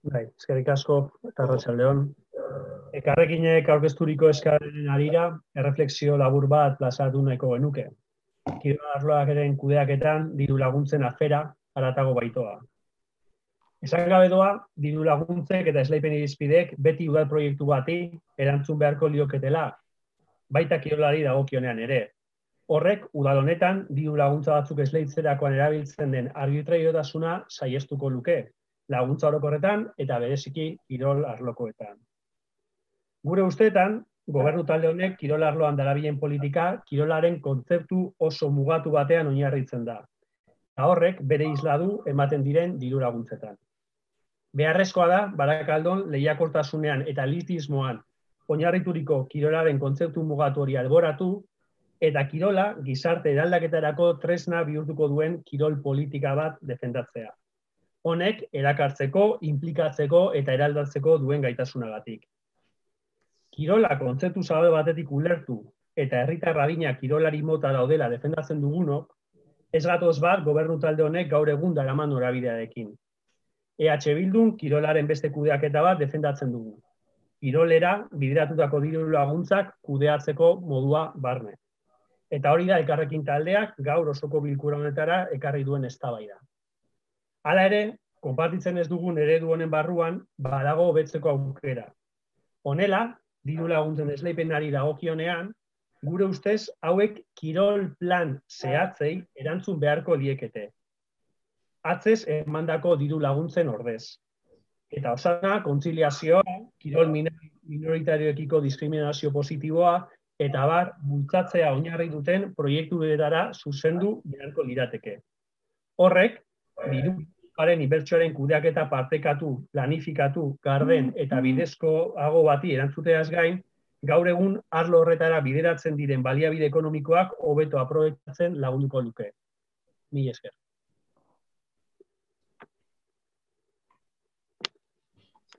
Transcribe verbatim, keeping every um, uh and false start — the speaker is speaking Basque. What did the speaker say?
Bai, eskerrik asko eta arratsaldeon. Elkarrekinek aurkezturiko eskaren harira, erreflexio labur bat plazatu nahiko genuke. Kirol arloaren kudeaketan diru laguntzen afera haratago baitoa. Esan gabe doa, diru laguntzek eta esleipen irizpidek beti udal proiektu bati erantzun beharko lioketela, baita kirolari dagokionean ere. Horrek, udal honetan, diru laguntza batzuk esleitzerakoan erabiltzen den arbitraiotasuna saihestuko luke, laguntza orokorretan eta bereziki kirol arlokoetan. Gure usteetan, gobernu talde honek kirol arloan darabilen politika kirolaren kontzeptu oso mugatu batean oinarritzen da. Eta horrek bere isla du ematen diren diru laguntzetan. Beharrezkoa da, Barakaldon lehiakortasunean eta elitismoan oinarrituriko kirolaren kontzeptu mugatu hori alboratu, eta kirola gizarte eraldaketarako tresna bihurtuko duen kirol politika bat defendatzea. Honek erakartzeko, inplikatzeko eta eraldatzeko duen gaitasunagatik. Kirola kontzeptu zabe batetik ulertu eta herritar adina kirolari mota daudela defendatzen dugunok, ez gatoz bat gobernu talde honek gaur egun daraman norabidearekin. E H Bildun kirolaren beste kudeaketa bat defendatzen dugu. Kirolera bideratutako diru laguntzak kudeatzeko modua barne. Eta hori da Elkarrekin taldeak gaur osoko bilkura honetara ekarri duen eztabaida. Hala ere, konpartitzen ez dugun eredu honen barruan, badago hobetzeko aukera. Honela, diru laguntzen esleipenari dagokionean, gure ustez hauek kirol plan zehatzei erantzun beharko liekete. Atzez emandako diru laguntzen ordez. Eta osana, kontziliazioa, kirol minoritarioekiko diskriminazio positiboa, eta bar, bultzatzea oinarri duten proiektuetara zuzendu beharko lirateke. Horrek, diruaren inbertsioaren kudeaketa partekatu, planifikatu, garden eta bidezkoago bati erantzuteaz gain, gaur egun arlo horretara bideratzen diren baliabide ekonomikoak hobeto aprobetxatzen lagunduko luke. Mila esker.